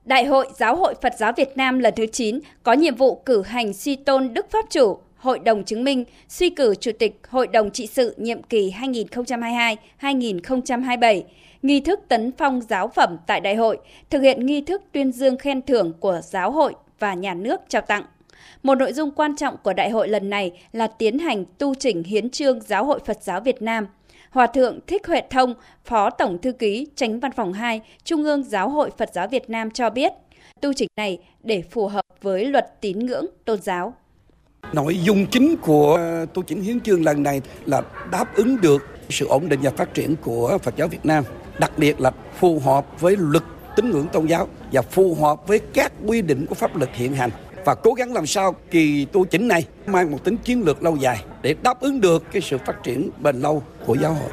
Đại hội Giáo hội Phật giáo Việt Nam lần thứ 9 có nhiệm vụ cử hành suy tôn Đức Pháp Chủ, Hội đồng chứng minh, suy cử Chủ tịch Hội đồng trị sự nhiệm kỳ 2022-2027, nghi thức tấn phong giáo phẩm tại đại hội, thực hiện nghi thức tuyên dương khen thưởng của giáo hội và nhà nước trao tặng. Một nội dung quan trọng của đại hội lần này là tiến hành tu chỉnh hiến chương Giáo hội Phật giáo Việt Nam. Hòa thượng Thích Huệ Thông, Phó Tổng Thư ký Chánh Văn phòng 2, Trung ương Giáo hội Phật giáo Việt Nam cho biết, tu chỉnh này để phù hợp với luật tín ngưỡng tôn giáo. Nội dung chính của tu chỉnh hiến chương lần này là đáp ứng được sự ổn định và phát triển của Phật giáo Việt Nam, đặc biệt là phù hợp với luật tín ngưỡng tôn giáo và phù hợp với các quy định của pháp luật hiện hành, và cố gắng làm sao kỳ tu chỉnh này mang một tính chiến lược lâu dài để đáp ứng được cái sự phát triển bền lâu của giáo hội.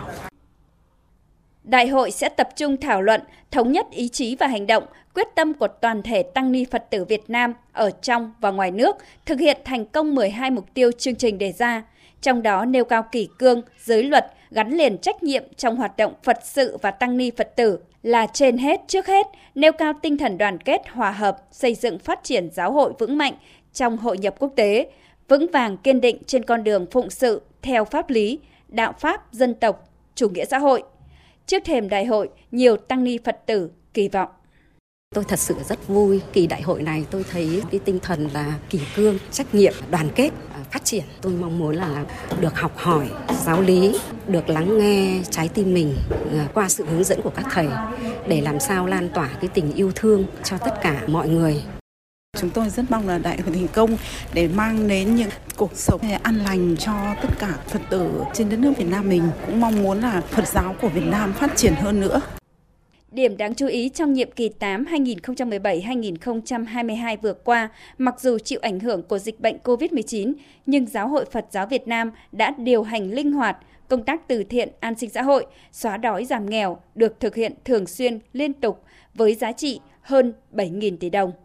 Đại hội sẽ tập trung thảo luận, thống nhất ý chí và hành động, quyết tâm của toàn thể tăng ni Phật tử Việt Nam ở trong và ngoài nước, thực hiện thành công 12 mục tiêu chương trình đề ra, trong đó nêu cao kỷ cương, giới luật, gắn liền trách nhiệm trong hoạt động Phật sự và tăng ni Phật tử là trên hết trước hết, nêu cao tinh thần đoàn kết, hòa hợp, xây dựng phát triển giáo hội vững mạnh trong hội nhập quốc tế, vững vàng kiên định trên con đường phụng sự theo pháp lý, đạo pháp dân tộc, chủ nghĩa xã hội. Trước thềm đại hội, nhiều tăng ni Phật tử kỳ vọng. Tôi thật sự rất vui, kỳ đại hội này tôi thấy cái tinh thần là kỷ cương, trách nhiệm, đoàn kết, phát triển. Tôi mong muốn là được học hỏi giáo lý, được lắng nghe trái tim mình qua sự hướng dẫn của các thầy để làm sao lan tỏa cái tình yêu thương cho tất cả mọi người. Chúng tôi rất mong là đại hội thành công để mang đến những cuộc sống an lành cho tất cả Phật tử trên đất nước Việt Nam mình. Cũng mong muốn là Phật giáo của Việt Nam phát triển hơn nữa. Điểm đáng chú ý trong nhiệm kỳ 8 2017-2022 vừa qua, mặc dù chịu ảnh hưởng của dịch bệnh COVID-19, nhưng Giáo hội Phật giáo Việt Nam đã điều hành linh hoạt, công tác từ thiện an sinh xã hội, xóa đói giảm nghèo được thực hiện thường xuyên liên tục với giá trị hơn 7.000 tỷ đồng.